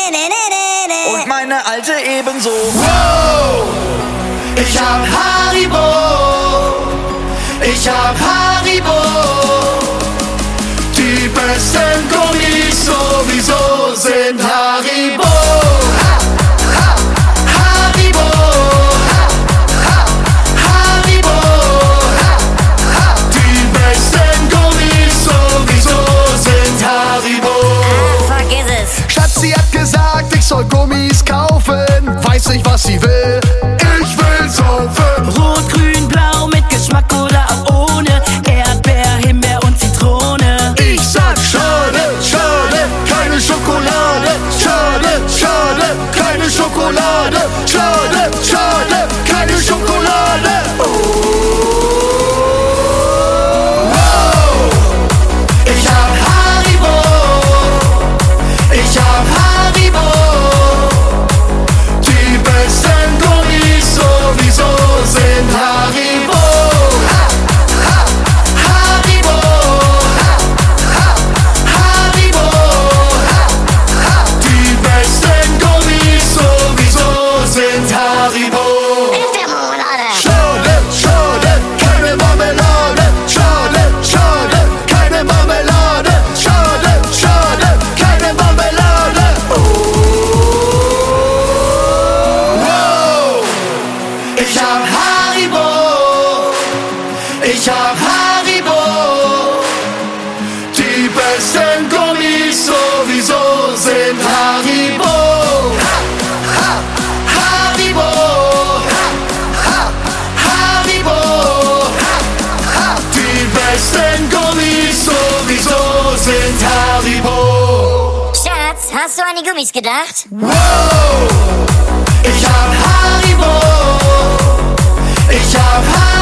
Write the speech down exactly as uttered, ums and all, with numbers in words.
Und meine Alte ebenso. Wow! Ich hab Haribo! Ich hab Haribo! Die besten Gummis sowieso sind Haribo! Ha, ha, Haribo! Ha, ha, Haribo! Ha, ha. Die besten Gummis sowieso sind Haribo! Ah, vergiss es. Schatzi hat gesagt, ich soll Gummis kaufen. Weiß nicht, was sie will. Ich will saufen. Rot, grün, blau, mit Geschmack oder auch ohne. Erdbeer, Himbeer und Zitrone. Ich sag schade, schade, keine Schokolade. Schade, schade, keine Schokolade. Schade, schade, keine Schokolade. Oh. Wow. Ich hab Haribo. Ich hab Haribo. Die besten Gummis sowieso sind Haribo. Ha, ha, Haribo. Ha, ha, Haribo. Ha, ha. Die besten Gummis sowieso sind Haribo. Schade, schade, keine Marmelade. Schade, schade, keine Marmelade. Schade, schade, keine Marmelade. Oh. Wow. Ich hab Haribo. Ich hab Haribo. Die besten Gummis sowieso sind Haribo. Ha, ha, Haribo. Ha, ha, Haribo. Ha, ha. Die besten Gummis sowieso sind Haribo. Schatz, hast du an die Gummis gedacht? Wow! Ich hab Haribo. Ich hab Haribo.